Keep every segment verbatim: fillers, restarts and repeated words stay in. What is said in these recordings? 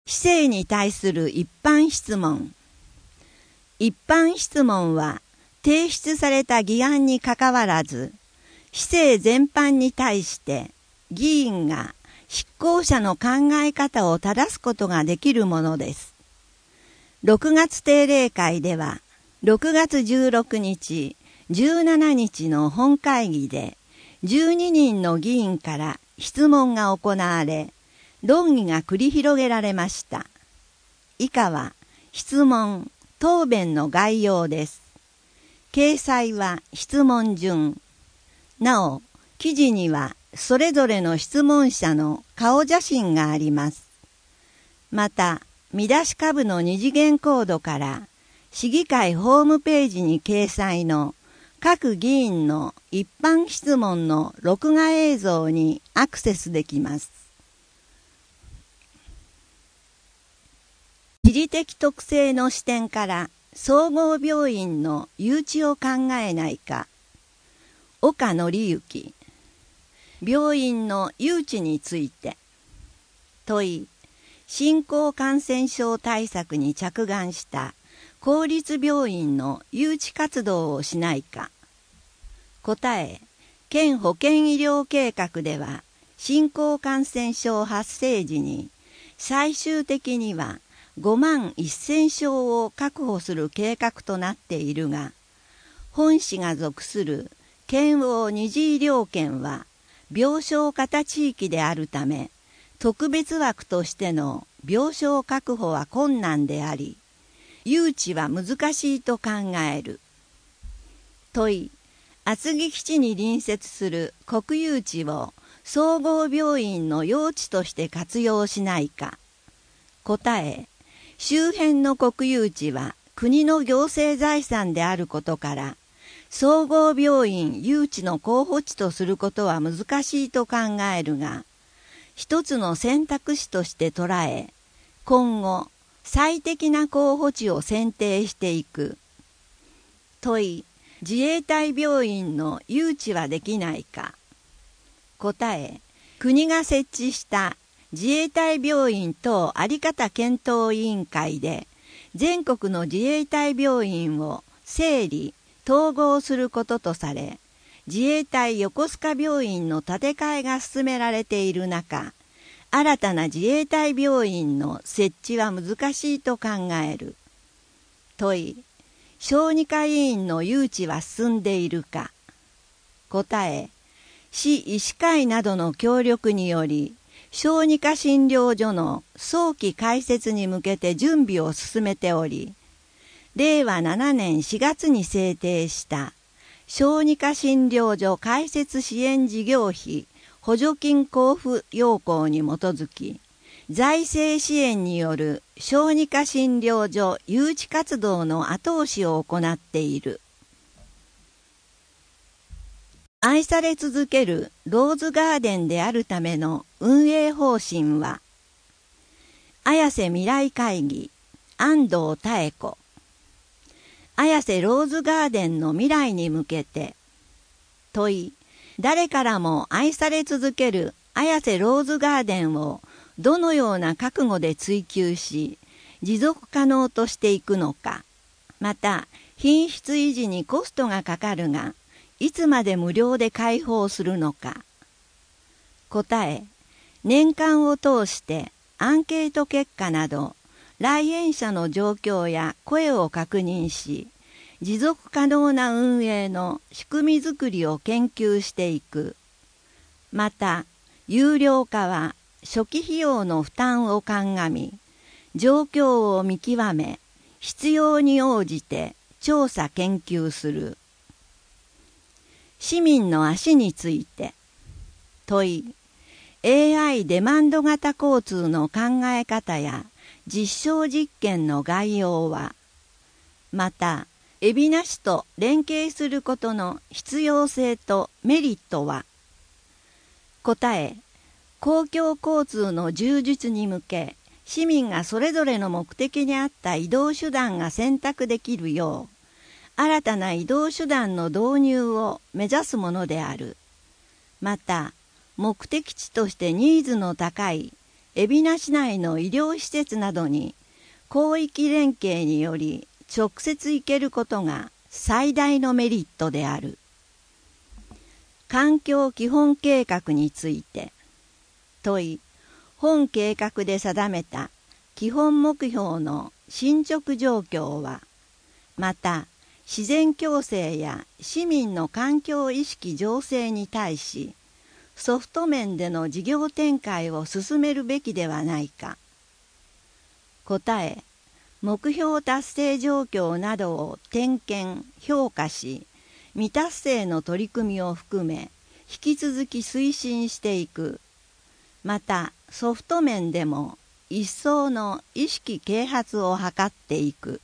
市政に対する一般質問。一般質問は提出された議案にかかわらず、市政全般に対して議員が執行者の考え方を正すことができるものです。ろくがつ定例会では、ろくがつじゅうろくにち、じゅうしちにちの本会議で、じゅうににんの議員から質問が行われ、論議が繰り広げられました。以下は質問、答弁の概要です。掲載は質問順。なお、記事にはそれぞれの質問者の顔写真があります。また、見出し下部の二次元コードから市議会ホームページに掲載の各議員の一般質問の録画映像にアクセスできます。地理的特性の視点から総合病院の誘致を考えないか。岡紀之。病院の誘致について。問い。新興感染症対策に着眼した公立病院の誘致活動をしないか。答え。県保健医療計画では新興感染症発生時に最終的にはごまんせん床を確保する計画となっているが、本市が属する県央二次医療圏は病床型地域であるため、特別枠としての病床確保は困難であり、誘致は難しいと考える。問い。厚木基地に隣接する国有地を総合病院の用地として活用しないか。答え。周辺の国有地は国の行政財産であることから、総合病院誘致の候補地とすることは難しいと考えるが、一つの選択肢として捉え、今後、最適な候補地を選定していく。問い。自衛隊病院の誘致はできないか。答え。国が設置した自衛隊病院等あり方検討委員会で全国の自衛隊病院を整理・統合することとされ、自衛隊横須賀病院の建て替えが進められている中、新たな自衛隊病院の設置は難しいと考える。問い。小児科医院の誘致は進んでいるか。答え。市医師会などの協力により、小児科診療所の早期開設に向けて準備を進めており、れいわななねんしがつに制定した小児科診療所開設支援事業費補助金交付要項に基づき、財政支援による小児科診療所誘致活動の後押しを行っている。愛され続けるローズガーデンであるための運営方針は、綾瀬未来会議、安藤妙子。綾瀬ローズガーデンの未来に向けて。問い。誰からも愛され続ける綾瀬ローズガーデンをどのような覚悟で追求し、持続可能としていくのか。また、品質維持にコストがかかるが、いつまで無料で開放するのか。答え。年間を通してアンケート結果など来園者の状況や声を確認し、持続可能な運営の仕組みづくりを研究していく。また、有料化は初期費用の負担を鑑み、状況を見極め、必要に応じて調査研究する。市民の足について。問い。エーアイ デマンド型交通の考え方や実証実験の概要は、また、海老名市と連携することの必要性とメリットは。答え。公共交通の充実に向け、市民がそれぞれの目的に合った移動手段が選択できるよう、新たな移動手段の導入を目指すものである。また、目的地としてニーズの高い海老名市内の医療施設などに広域連携により直接行けることが最大のメリットである。環境基本計画について問い、本計画で定めた基本目標の進捗状況は、また自然共生や市民の環境意識醸成に対し、ソフト面での事業展開を進めるべきではないか。答え、目標達成状況などを点検・評価し、未達成の取り組みを含め、引き続き推進していく。また、ソフト面でも一層の意識啓発を図っていく。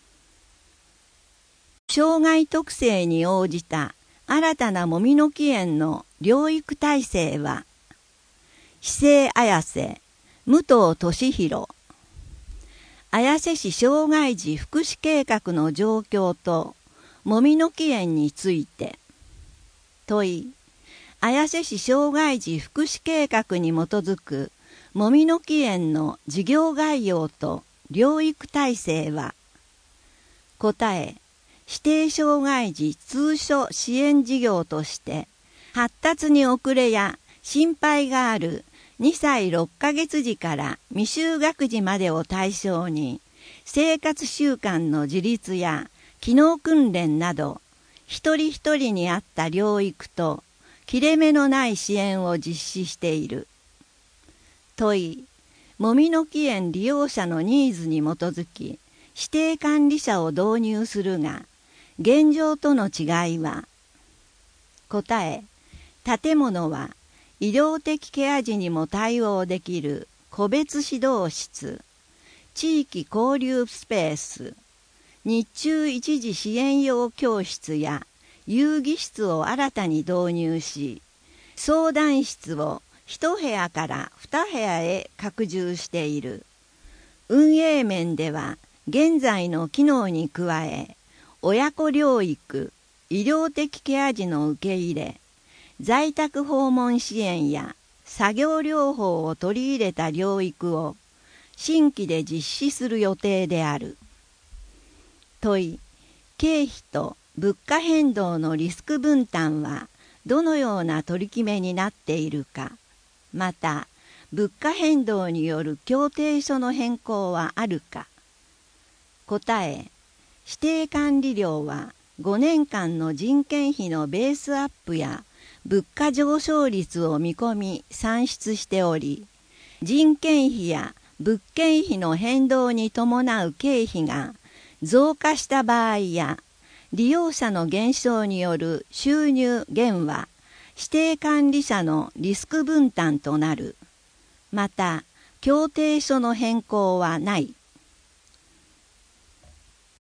障害特性に応じた新たなもみの木園の療育体制は、非正綾瀬、武藤俊弘。綾瀬市障害児福祉計画の状況ともみの木園について問い、綾瀬市障害児福祉計画に基づくもみの木園の事業概要と療育体制は、答え、指定障害児通所支援事業として発達に遅れや心配があるにさいろっかげつ児から未就学児までを対象に生活習慣の自立や機能訓練など一人一人に合った療育と切れ目のない支援を実施している。問い、もみの木園利用者のニーズに基づき指定管理者を導入するが、現状との違いは。答え、建物は医療的ケア児にも対応できる個別指導室、地域交流スペース、日中一時支援用教室や遊戯室を新たに導入し、相談室を一部屋から二部屋へ拡充している。運営面では現在の機能に加え、親子療育、医療的ケア児の受け入れ、在宅訪問支援や作業療法を取り入れた療育を新規で実施する予定である。問い、経費と物価変動のリスク分担はどのような取り決めになっているか、また物価変動による協定書の変更はあるか。答え、指定管理料はごねんかんの人件費のベースアップや物価上昇率を見込み算出しており、人件費や物件費の変動に伴う経費が増加した場合や、利用者の減少による収入減は指定管理者のリスク分担となる。また、協定書の変更はない。